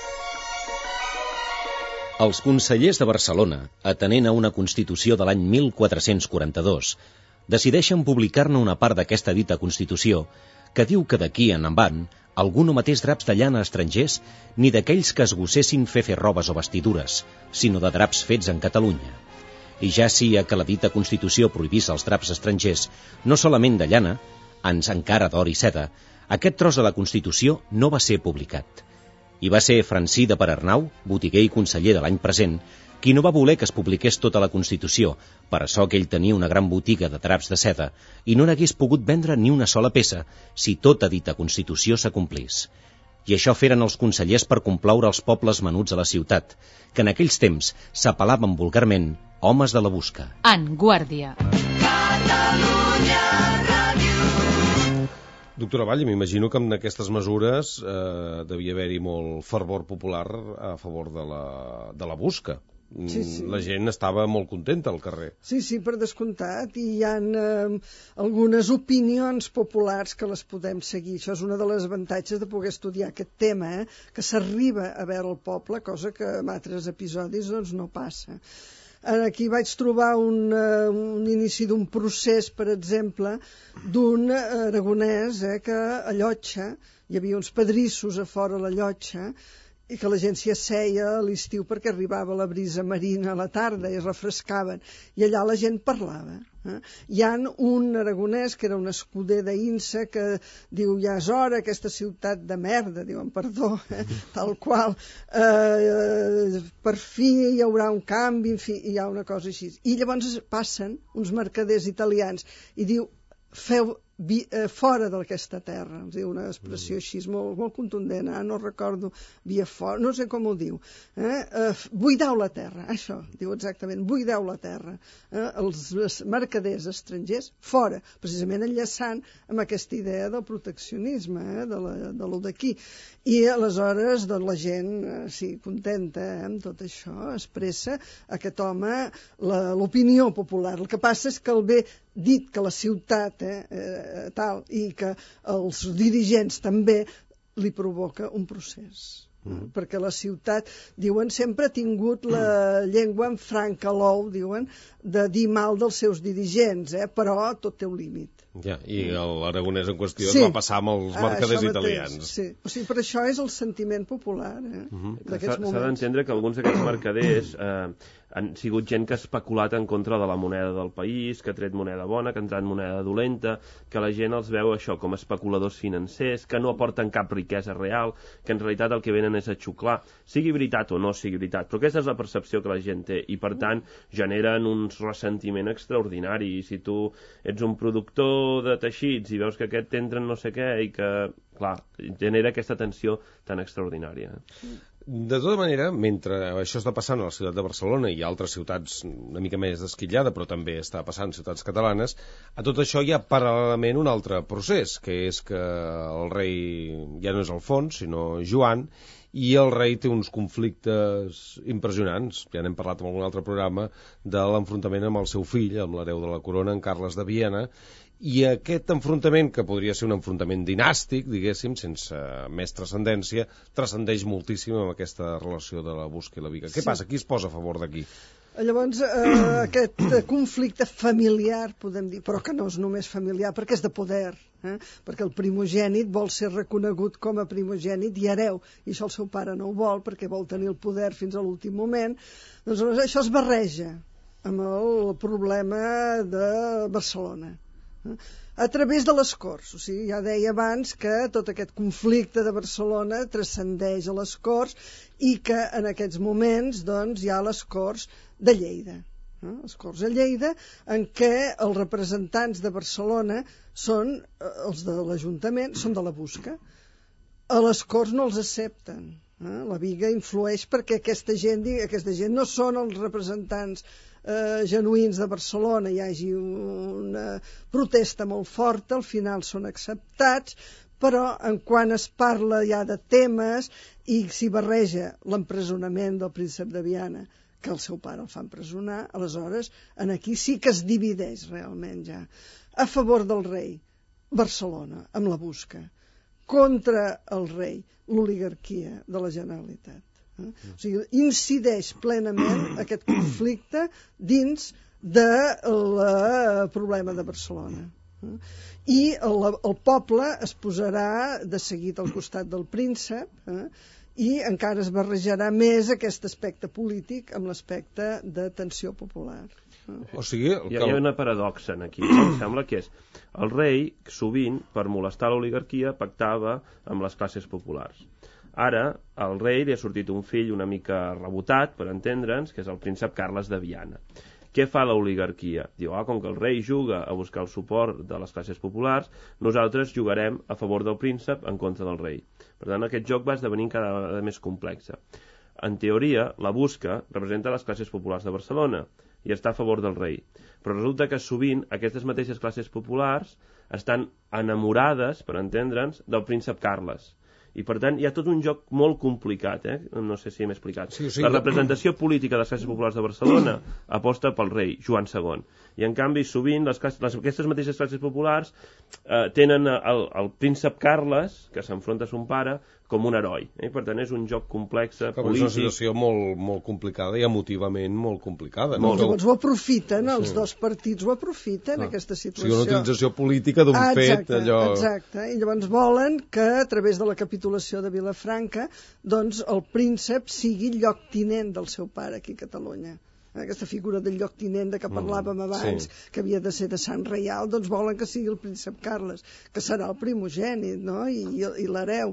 Speaker 5: Els consellers de Barcelona, atenent a una Constitució de l'any mil quatre-cents quaranta-dos, decideixen publicar-ne una part d'aquesta dita Constitució que diu que d'aquí en endavant algú no matés draps de llana estrangers ni d'aquells que es gossessin fer fer robes o vestidures, sinó de draps fets en Catalunya. I ja sia que la dita Constitució prohibís els draps estrangers, no solament de llana, ans encara d'or i seda, aquest tros de la Constitució no va ser publicat. I va ser Francí de Perarnau, botiguer i conseller de l'any present, qui no va voler que es publiqués tota la Constitució, per açò que ell tenia una gran botiga de draps de seda i no n'hagués pogut vendre ni una sola peça si tota dita Constitució s'acomplís. I això feren els consellers per complaure els pobles menuts a la ciutat, que en aquells temps s'apel·laven vulgarment homes de la Busca.
Speaker 8: En Guàrdia.
Speaker 7: Catalunya Ràdio.
Speaker 3: Doctora Valle, m'imagino que amb aquestes mesures eh, devia haver-hi molt fervor popular a favor de la, de la Busca.
Speaker 1: Sí, sí.
Speaker 3: La gent estava molt contenta al carrer.
Speaker 1: Sí, sí, per descomptat, i hi ha eh, algunes opinions populars que les podem seguir. Això és una de les avantatges de poder estudiar aquest tema, eh? Que s'arriba a veure el poble, cosa que en altres episodis doncs, no passa. Aquí vaig trobar un, uh, un inici d'un procés, per exemple, d'un aragonès eh, que a Llotja, hi havia uns pedrissos a fora a la Llotja, i que la gent s'hi asseia a l'estiu perquè arribava la brisa marina a la tarda i es refrescaven, i allà la gent parlava. Eh? Hi ha un aragonès que era un escuder d'Insa que diu, ja és hora, aquesta ciutat de merda, diuen, perdó, eh? Tal qual, eh, per fi hi haurà un canvi, en fi, hi ha una cosa així. I llavors passen uns mercaders italians i diu, feu vi, eh, fora d'aquesta terra, ens diu una expressió així molt, molt contundent, eh? No recordo, via fora, no sé com ho diu, eh? Eh, buideu la terra, això, diu exactament, buideu la terra, eh? els, els mercaders estrangers fora, precisament enllaçant amb aquesta idea del proteccionisme, eh? de, la, de lo d'aquí, i aleshores doncs, la gent, eh, sí, contenta eh? amb tot això, expressa aquest home l'opinió popular. El que passa és que el bé dit que la ciutat eh, eh, tal, i que els dirigents també li provoca un procés. Mm. Perquè la ciutat, diuen, sempre ha tingut la llengua en franc alou, diuen, de dir mal dels seus dirigents, eh? Però tot té un límit.
Speaker 3: Ja, i l'aragonès en qüestió
Speaker 1: sí.
Speaker 3: va passar amb els mercaders ah, italians.
Speaker 1: Sí. O sigui, per això és el sentiment popular eh? uh -huh. d'aquests moments.
Speaker 4: S'ha d'entendre que alguns d'aquests mercaders eh, han sigut gent que ha especulat en contra de la moneda del país, que ha tret moneda bona, que ha entrat moneda dolenta, que la gent els veu això com especuladors financers, que no aporten cap riquesa real, que en realitat el que venen és a xuclar, sigui veritat o no sigui veritat, però aquesta és la percepció que la gent té, i per tant generen un ressentiment extraordinari. I si tu ets un productor de teixits i veus que aquest t'entra en no sé què i que, clar, genera aquesta tensió tan extraordinària.
Speaker 3: De tota manera, mentre això està passant a la ciutat de Barcelona i altres ciutats una mica més desquitllada, però també està passant en ciutats catalanes, a tot això hi ha paral·lelament un altre procés, que és que el rei ja no és Alfons, sinó Joan, i el rei té uns conflictes impressionants. Ja n'hem parlat en algun altre programa de l'enfrontament amb el seu fill, amb l'hereu de la corona, en Carles de Viena, i aquest enfrontament, que podria ser un enfrontament dinàstic, diguéssim, sense més transcendència, transcendeix moltíssim amb aquesta relació de la Busca i la Biga. Què sí. passa? Qui es posa a favor d'aquí?
Speaker 1: Llavors, eh, aquest conflicte familiar, podem dir, però que no és només familiar, perquè és de poder, eh? Perquè el primogènit vol ser reconegut com a primogènit i hereu, i això el seu pare no ho vol, perquè vol tenir el poder fins a l'últim moment. Doncs això es barreja amb el problema de Barcelona, a través de les Corts. O sigui, ja deia abans que tot aquest conflicte de Barcelona transcendeix a les Corts i que en aquests moments doncs, hi ha les Corts de Lleida. No? Les Corts de Lleida, en què els representants de Barcelona són, els de l'Ajuntament, són de la Busca. A les Corts no els accepten. Eh? La Biga influeix perquè aquesta gent, aquesta gent no són els representants Eh, genuïns de Barcelona, hi hagi una protesta molt forta, al final són acceptats, però en quan es parla ja de temes i s'hi barreja l'empresonament del príncep de Viana, que el seu pare el fa empresonar, aleshores en aquí sí que es divideix realment ja. A favor del rei, Barcelona, amb la Busca, contra el rei, l'oligarquia de la Generalitat. O sigui, incideix plenament aquest conflicte dins del problema de Barcelona. I el, el poble es posarà de seguit al costat del príncep eh? i encara es barrejarà més aquest aspecte polític amb l'aspecte de tensió popular.
Speaker 3: O sigui, el
Speaker 4: hi, ha, hi ha una paradoxa aquí, em sembla que és el rei sovint, per molestar l'oligarquia, pactava amb les classes populars. Ara, al rei li ha sortit un fill una mica rebotat, per entendre'ns, que és el príncep Carles de Viana. Què fa l'oligarquia? Diu, ah, com que el rei juga a buscar el suport de les classes populars, nosaltres jugarem a favor del príncep en contra del rei. Per tant, aquest joc va esdevenint cada vegada més complex. En teoria, la Busca representa les classes populars de Barcelona i està a favor del rei. Però resulta que sovint aquestes mateixes classes populars estan enamorades, per entendre'ns, del príncep Carles. I, per tant, hi ha tot un joc molt complicat, eh? No sé si m'he explicat.
Speaker 3: Sí, sí,
Speaker 4: la representació política de les classes populars de Barcelona aposta pel rei, Joan segon. I, en canvi, sovint, les classes, les, aquestes mateixes classes populars eh, tenen el, el príncep Carles, que s'enfronta a son pare, com un heroi. Eh? Per tant, és un joc complex, polític...
Speaker 3: És una situació molt, molt complicada i emotivament molt complicada.
Speaker 1: No? Llavors ho aprofiten, els sí. dos partits ho aprofiten, ah. aquesta situació.
Speaker 3: O sigui, una utilització política d'un
Speaker 1: ah,
Speaker 3: fet, allò...
Speaker 1: Exacte, i llavors volen que, a través de la capitulació de Vilafranca, doncs el príncep sigui lloctinent del seu pare aquí a Catalunya. Aquesta figura del lloctinent de què parlàvem abans, sí. que havia de ser de Sant Reial, doncs volen que sigui el príncep Carles, que serà el primogènit, no? I, i, i l'hereu.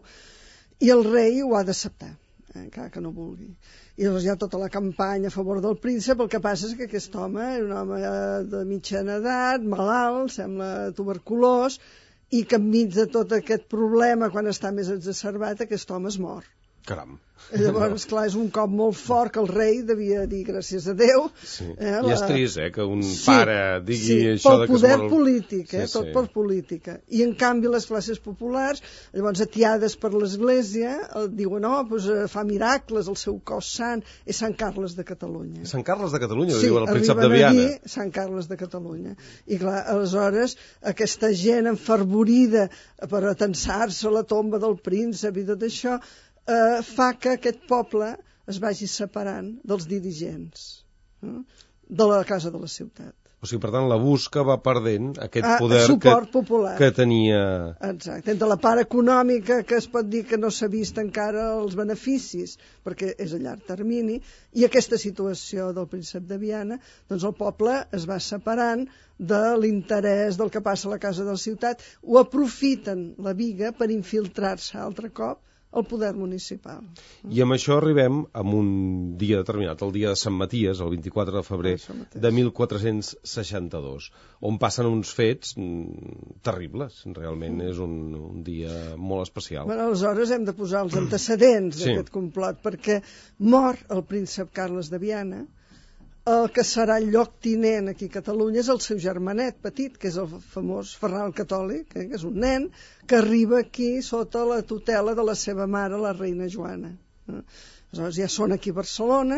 Speaker 1: I el rei ho ha d'acceptar, eh, encara que no vulgui. I llavors hi ha tota la campanya a favor del príncep. El que passa és que aquest home era un home de mitjana edat, malalt, sembla tuberculós, i que enmig de tot aquest problema, quan està més exacerbat, aquest home es mor.
Speaker 3: Caram.
Speaker 1: Llavors, clar, és un cop molt fort que el rei devia dir gràcies a Déu.
Speaker 3: Sí.
Speaker 1: Eh,
Speaker 3: la... I és trist, eh, que un
Speaker 1: sí,
Speaker 3: pare digui
Speaker 1: sí,
Speaker 3: això de que es mor...
Speaker 1: pel poder polític, eh,
Speaker 3: sí,
Speaker 1: tot
Speaker 3: sí.
Speaker 1: per política. I, en canvi, les classes populars, llavors, atiades per l'Església, diuen, no, doncs, fa miracles, el seu cos sant, és Sant Carles de Catalunya.
Speaker 3: Sant Carles de Catalunya,
Speaker 1: sí,
Speaker 3: diu el príncep de Viana.
Speaker 1: Sí, arriben a dir Sant Carles de Catalunya. I, clar, aleshores, aquesta gent enfervorida per atensar-se a la tomba del príncep i tot això, Eh, fa que aquest poble es vagi separant dels dirigents, eh, de la casa de la ciutat.
Speaker 3: O sigui, per tant, la Busca va perdent aquest
Speaker 1: ah,
Speaker 3: poder que, que tenia...
Speaker 1: Exacte, entre la part econòmica, que es pot dir que no s'ha vist encara els beneficis, perquè és a llarg termini, i aquesta situació del príncep de Viana, doncs el poble es va separant de l'interès del que passa a la casa de la ciutat, ho aprofiten la Biga per infiltrar-se altre cop el poder municipal.
Speaker 3: I amb això arribem a un dia determinat, el dia de Sant Maties, el vint-i-quatre de febrer de mil quatre-cents seixanta-dos, on passen uns fets terribles. Realment és un, un dia molt especial.
Speaker 1: Bueno, aleshores hem de posar els antecedents
Speaker 3: sí.
Speaker 1: d'aquest complot, perquè mor el príncep Carles de Viana, el que serà lloctinent aquí a Catalunya és el seu germanet petit, que és el famós Ferran el Catòlic, eh, que és un nen que arriba aquí sota la tutela de la seva mare, la reina Joana. Eh? Aleshores ja són aquí a Barcelona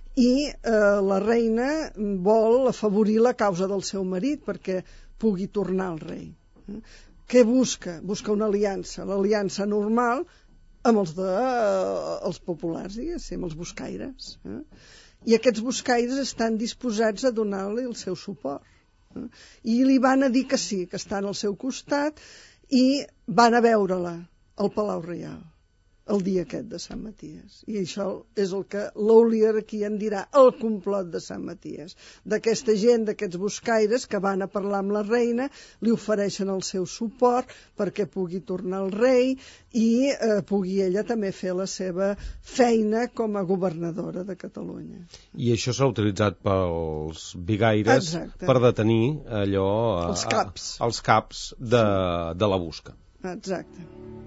Speaker 1: i eh, la reina vol afavorir la causa del seu marit perquè pugui tornar al rei. Eh? Què busca? Busca una aliança, l'aliança normal amb els, de, eh, els populars, diguéssim, els buscaires. Eh? I aquests buscaires estan disposats a donar-li el seu suport. Eh? I li van a dir que sí, que estan al seu costat, i van a veure-la al Palau Reial el dia aquest de Sant Maties. I això és el que l'Olier aquí en dirà, el complot de Sant Maties. D'aquesta gent, d'aquests buscaires que van a parlar amb la reina, li ofereixen el seu suport perquè pugui tornar al rei i eh, pugui ella també fer la seva feina com a governadora de Catalunya.
Speaker 3: I això s'ha utilitzat pels bigaires Exacte. Per detenir allò...
Speaker 1: Els caps.
Speaker 3: A, els caps de, de la Busca.
Speaker 1: Exacte.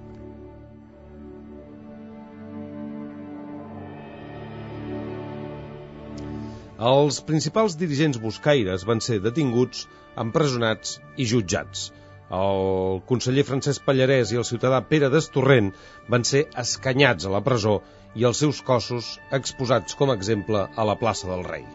Speaker 3: Els principals dirigents buscaires van ser detinguts, empresonats i jutjats. El conseller Francesc Pallarès i el ciutadà Pere d'Estorrent van ser escanyats a la presó i els seus cossos exposats com a exemple a la plaça del Rei.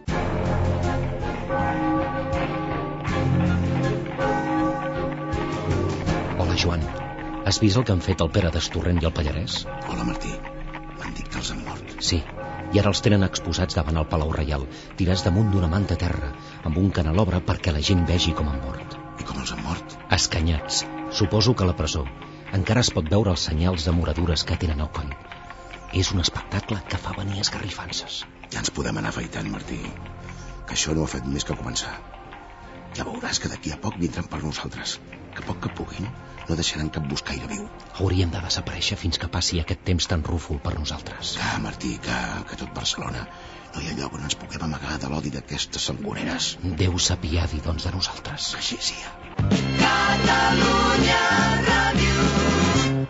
Speaker 5: Hola, Joan. Has vist el que han fet el Pere d'Estorrent i el Pallarès?
Speaker 6: Hola, Martí. M'han dit que els han mort.
Speaker 5: Sí. I ara els tenen exposats davant el Palau Reial, tirats damunt d'una manta terra, amb un canelobre perquè la gent vegi com han mort.
Speaker 6: I com els han mort?
Speaker 5: Escanyats. Suposo que a la presó encara es pot veure els senyals de moradures que tenen al coll. És un espectacle que fa venir esgarrifances.
Speaker 6: Ja ens podem anar afaitant, Martí, que això no ha fet més que començar. Ja veuràs que d'aquí a poc vindran per nosaltres, que poc que puguin no deixaran cap buscaire viu.
Speaker 5: Hauríem de desaparèixer fins que passi aquest temps tan rúfol per nosaltres.
Speaker 6: Que, Martí, que, que tot Barcelona no hi ha lloc on ens puguem amagar de l'odi d'aquestes sangoneres.
Speaker 5: Déu s'apiadi, doncs, de nosaltres.
Speaker 6: Que així sia.
Speaker 7: Catalunya Ràdio.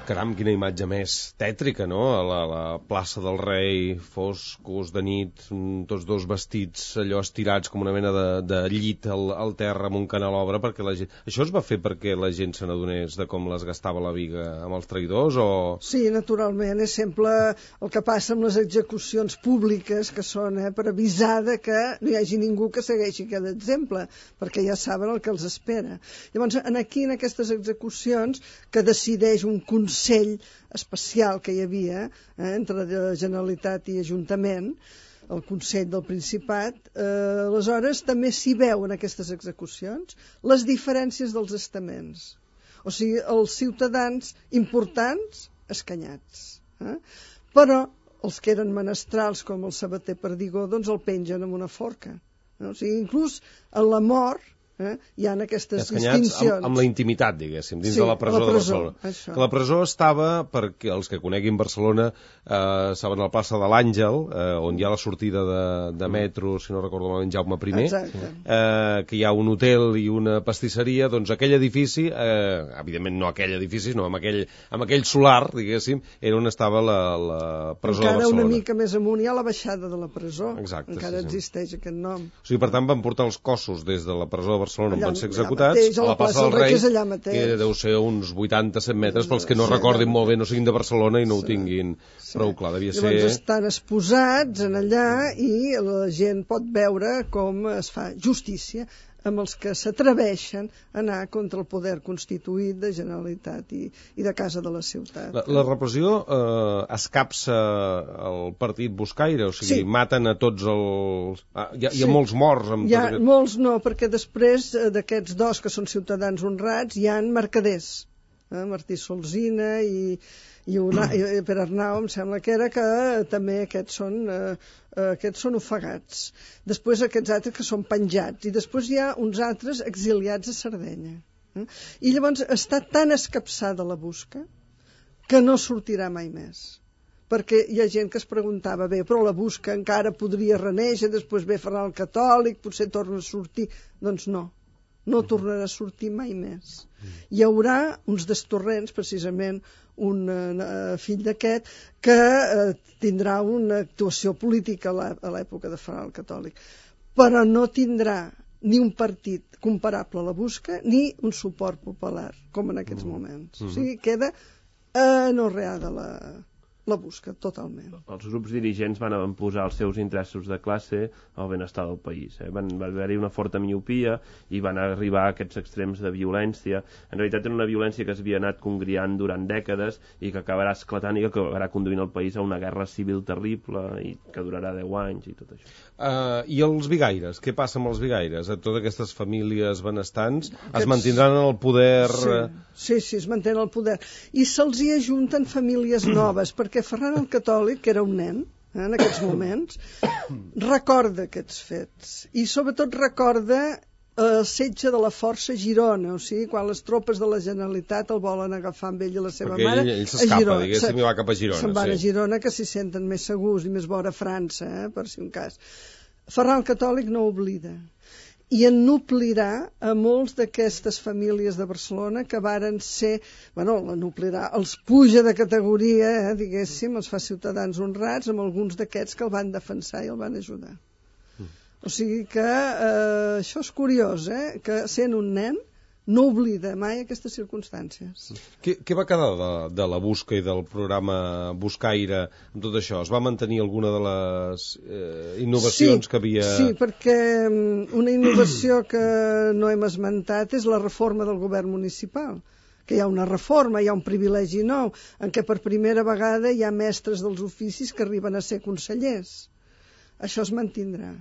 Speaker 3: Caram, quina imatge més tètrica, no? A la, la plaça del Rei, foscos de nit, tots dos vestits allò estirats com una mena de, de llit al, al terra amb un canalobre, perquè la gent... Això es va fer perquè la gent se n'adonés de com les gastava la Biga amb els traïdors, o...?
Speaker 1: Sí, naturalment, és sempre el que passa amb les execucions públiques, que són eh, per avisar de que no hi hagi ningú que segueixi aquest exemple, perquè ja saben el que els espera. Llavors, aquí, en aquestes execucions, que decideix un consell especial que hi havia eh, entre la Generalitat i Ajuntament, el Consell del Principat, eh, aleshores també s'hi veuen aquestes execucions les diferències dels estaments. O sigui, els ciutadans importants, escanyats. Eh? Però els que eren menestrals, com el sabater Perdigó, doncs el pengen amb una forca. No? O sigui, inclús en la mort, Eh? hi ha aquestes distincions.
Speaker 3: Amb, amb la intimitat, diguéssim, dins
Speaker 1: sí,
Speaker 3: de la presó,
Speaker 1: la presó
Speaker 3: de Barcelona.
Speaker 1: això.
Speaker 3: Que la presó estava, perquè els que coneguin Barcelona eh, saben a la plaça de l'Àngel, eh, on hi ha la sortida de, de metro, si no recordo malament, Jaume I, eh, que hi ha un hotel i una pastisseria, doncs aquell edifici, eh, evidentment no aquell edifici, no, amb aquell, amb aquell solar, diguéssim, era on estava la, la presó
Speaker 1: encara
Speaker 3: de Barcelona.
Speaker 1: Encara una mica més amunt hi ha la baixada de la presó.
Speaker 3: Exacte,
Speaker 1: encara
Speaker 3: sí, sí.
Speaker 1: existeix aquest nom.
Speaker 3: O sigui, per tant, van portar els cossos des de la presó de Barcelona, on
Speaker 1: allà,
Speaker 3: van ser executats,
Speaker 1: mateix, a,
Speaker 3: a la plaça del Rei,
Speaker 1: que,
Speaker 3: que deu ser uns vuitanta-set metres, pels que no sí, recordin molt bé, no siguin de Barcelona i no sí, ho tinguin sí. prou clar. Devia ser...
Speaker 1: Llavors estan exposats en allà i la gent pot veure com es fa justícia amb els que s'atreveixen a anar contra el poder constituït de Generalitat i, i de Casa de la Ciutat.
Speaker 3: La, la repressió eh, escapça el partit buscaire, o sigui, sí. maten a tots els... Ah, hi, ha, sí. hi ha molts morts. Amb
Speaker 1: hi ha
Speaker 3: aquest...
Speaker 1: molts no, perquè després d'aquests dos que són ciutadans honrats hi han mercaders, eh? Martí Solsina i, i, una, i Per Arnau, em sembla que era, que també aquests són... Eh, aquests són ofegats, després aquests altres que són penjats, i després hi ha uns altres exiliats a Sardenya. Eh? I llavors està tan escapçada la busca que no sortirà mai més. Perquè hi ha gent que es preguntava, bé, però la busca encara podria renéixer, després ve Ferran el Catòlic, potser torna a sortir. Doncs no, no tornarà a sortir mai més. Hi haurà uns destorrents, precisament, un uh, fill d'aquest, que uh, tindrà una actuació política a l'època de Ferran el Catòlic, però no tindrà ni un partit comparable a la busca, ni un suport popular, com en aquests moments. O sigui, queda anorreada la... la busca, totalment.
Speaker 4: Els grups dirigents van posar els seus interessos de classe al benestar del país. Eh? Van, va haver-hi una forta miopia i van arribar a aquests extrems de violència. En realitat era una violència que s'havia anat congriant durant dècades i que acabarà esclatant i que acabarà conduint el país a una guerra civil terrible i que durarà deu anys i tot això.
Speaker 3: Uh, I els vigaires? Què passa amb els vigaires? A totes aquestes famílies benestants Aquests... es mantindran en el poder...
Speaker 1: Sí, sí, sí, es mantenen el poder. I se'ls hi ajunten famílies noves, perquè Ferran el Catòlic, que era un nen, eh, en aquests moments, recorda aquests fets. I sobretot recorda el setge de la Força a Girona, o sigui, quan les tropes de la Generalitat el volen agafar amb ell i la seva
Speaker 3: perquè
Speaker 1: mare
Speaker 3: ell, ell s'escapa, diguéssim, i va cap a Girona.
Speaker 1: Se'n van
Speaker 3: sí.
Speaker 1: a Girona, que s'hi senten més segurs i més vora França, eh, per si un cas. Ferran el Catòlic no oblida i ennuplirà a molts d'aquestes famílies de Barcelona que varen ser, bueno, l'ennuplirà, els puja de categoria, eh, diguéssim, els fa ciutadans honrats, amb alguns d'aquests que el van defensar i el van ajudar. Mm. O sigui que eh, això és curiós, eh, que sent un nen no oblida mai aquestes circumstàncies.
Speaker 3: Què, què va quedar de, de la busca i del programa Buscaire amb tot això? Es va mantenir alguna de les eh, innovacions
Speaker 1: sí,
Speaker 3: que havia...
Speaker 1: Sí, perquè una innovació que no hem esmentat és la reforma del govern municipal, que hi ha una reforma, hi ha un privilegi nou, en què per primera vegada hi ha mestres dels oficis que arriben a ser consellers. Això es mantindrà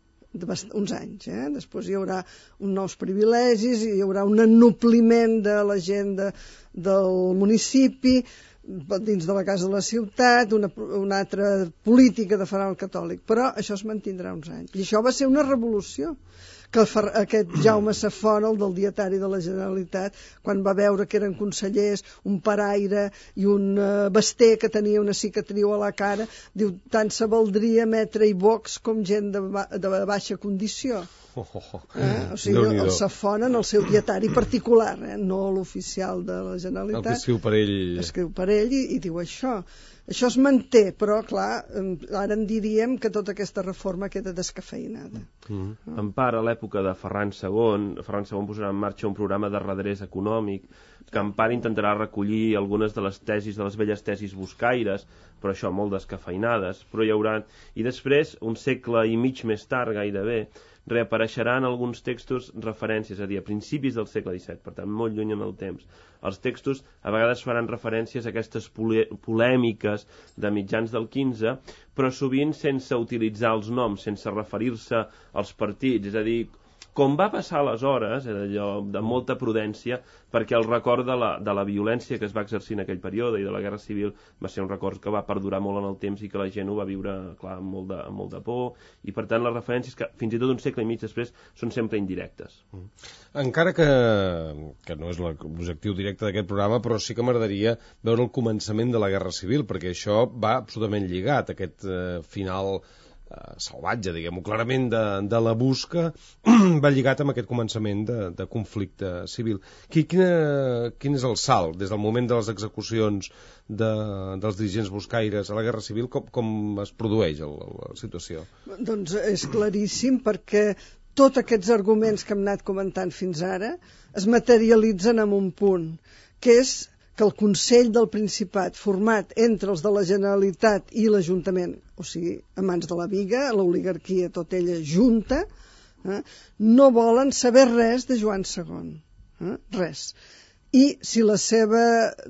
Speaker 1: uns anys, eh? Després hi haurà uns nous privilegis, hi haurà un ennobliment de la gent de, del municipi dins de la Casa de la Ciutat, una, una altra política de Ferran el Catòlic, però això es mantindrà uns anys. I això va ser una revolució, que el, aquest Jaume Safont, el del Dietari de la Generalitat, quan va veure que eren consellers, un paraire i un uh, baster que tenia una cicatriu a la cara, diu, tant se valdria emetre i Vox com gent de, ba de baixa condició.
Speaker 3: Oh, oh, oh.
Speaker 1: Eh? O sigui, el Safont en el seu dietari particular, eh? No l'oficial de la Generalitat.
Speaker 3: El que escriu per ell.
Speaker 1: Escriu per ell i, i diu això. Això es manté, però, clar, ara en diríem que tota aquesta reforma queda descafeinada.
Speaker 4: Mm. En part, a l'època de Ferran segon, Ferran segon posarà en marxa un programa de redrés econòmic que en part intentarà recollir algunes de les tesis, de les velles tesis buscaires, però això molt descafeinades, però hi haurà... I després, un segle i mig més tard, gairebé, reapareixeran alguns textos referències, és a dir, a principis del segle disset, per tant, molt lluny en el temps. Els textos a vegades faran referències a aquestes polèmiques de mitjans del quinze, però sovint sense utilitzar els noms, sense referir-se als partits, és a dir, com va passar aleshores, era allò de molta prudència, perquè el record de la, de la violència que es va exercir en aquell període i de la Guerra Civil va ser un record que va perdurar molt en el temps i que la gent ho va viure, clar, amb molt de, amb molt de por, i per tant les referències, que fins i tot un segle i mig després, són sempre indirectes.
Speaker 3: Encara que, que no és l'objectiu directe d'aquest programa, però sí que m'agradaria veure el començament de la Guerra Civil, perquè això va absolutament lligat, aquest eh, final Uh, salvatge, diguem-ho clarament, de, de la busca, va lligat amb aquest començament de, de conflicte civil. Quina, quin és el salt des del moment de les execucions de, dels dirigents buscaires a la Guerra Civil, com, com es produeix el, la situació?
Speaker 1: Doncs és claríssim, perquè tots aquests arguments que hem anat comentant fins ara es materialitzen en un punt, que és que el Consell del Principat, format entre els de la Generalitat i l'Ajuntament, o sigui, a mans de la Biga, l'oligarquia tota ella junta, eh, no volen saber res de Joan segon. Eh, res. I si la seva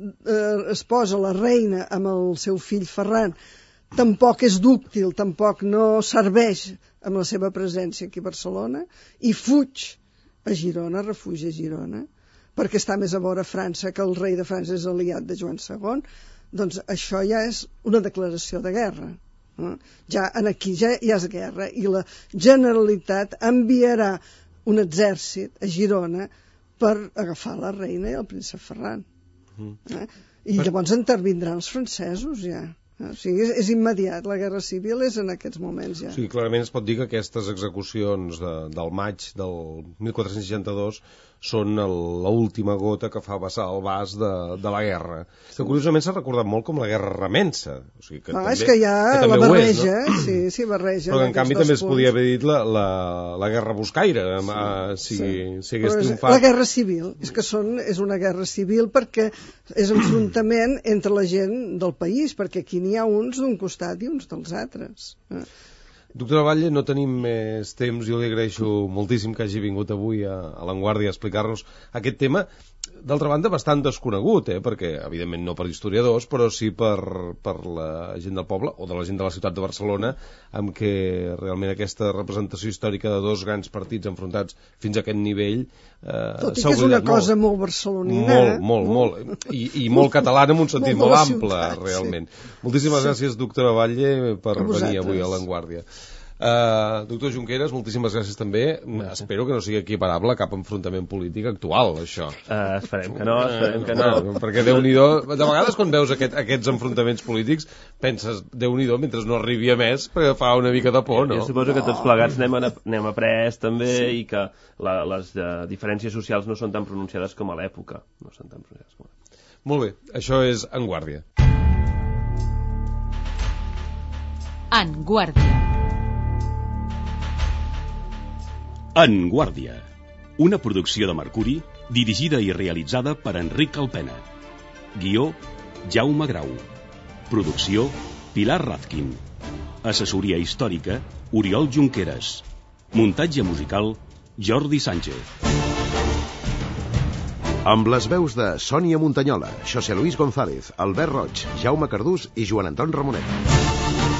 Speaker 1: eh, esposa, la reina, amb el seu fill Ferran, tampoc és dúctil, tampoc no serveix amb la seva presència aquí a Barcelona, i fuig a Girona, refugia a Girona, perquè està més a vora França, que el rei de França és aliat de Joan segon, doncs això ja és una declaració de guerra. Eh? Ja aquí ja, ja és guerra, i la Generalitat enviarà un exèrcit a Girona per agafar la reina i el príncep Ferran. Eh? I llavors intervindran els francesos ja. O sigui, és, és immediat, la Guerra Civil és en aquests moments ja.
Speaker 3: O sigui, clarament es pot dir que aquestes execucions de, del maig del mil quatre-cents seixanta-dos són l'última gota que fa passar el vas de, de la guerra. Que curiosament s'ha recordat molt com la guerra remença. O sigui, que
Speaker 1: ah,
Speaker 3: també,
Speaker 1: és que ja
Speaker 3: que
Speaker 1: la barreja,
Speaker 3: és, no?
Speaker 1: sí, sí, barreja.
Speaker 3: Però en canvi també es
Speaker 1: punts.
Speaker 3: podia haver dit la, la, la guerra buscaire, sí, uh, si, sí. si hagués
Speaker 1: és,
Speaker 3: triomfat.
Speaker 1: la guerra civil, és que són, és una guerra civil perquè és enfrontament entre la gent del país, perquè aquí n'hi ha uns d'un costat i uns dels altres. Eh?
Speaker 3: Doctora Batlle, no tenim més temps. Jo li agraeixo moltíssim que hagi vingut avui a, a l'Avantguàrdia a explicar-nos aquest tema, d'altra banda bastant desconegut, eh? Perquè evidentment no per historiadors, però sí per, per la gent del poble o de la gent de la ciutat de Barcelona, amb què realment aquesta representació històrica de dos grans partits enfrontats fins a aquest nivell eh,
Speaker 1: tot i que és una cosa molt, molt barcelonina,
Speaker 3: molt, molt, molt, molt. I, i molt catalana en un sentit molt, molt ample, ciutat, realment. Sí. Moltíssimes sí. gràcies, doctora Batlle, per venir avui a l'Avantguàrdia. Uh, doctor Junqueras, moltíssimes gràcies també. Espero que no sigui equiparable a cap enfrontament polític actual, això.
Speaker 4: Uh, esperem que no, esperem que no.
Speaker 3: no perquè Déu-n'hi-do, de vegades quan veus aquest, aquests enfrontaments polítics penses, Déu-n'hi-do, mentre no arribi a més, perquè fa una mica de por, no?
Speaker 4: Jo suposo que tots plegats anem, anem après també, sí. I que la, les uh, diferències socials no són tan pronunciades com a l'època. No són tan pronunciades com a l'època.
Speaker 3: Molt bé, això és En Guàrdia.
Speaker 8: En Guàrdia.
Speaker 9: En Guàrdia, una producció de Mercuri dirigida i realitzada per Enric Alpena. Guió, Jaume Grau. Producció, Pilar Razkin. Assessoria històrica, Oriol Junqueras. Muntatge musical, Jordi Sánchez.
Speaker 6: Amb les veus de Sònia Montanyola, José Luis González, Albert Roig, Jaume Cardús i Joan Anton Ramonet.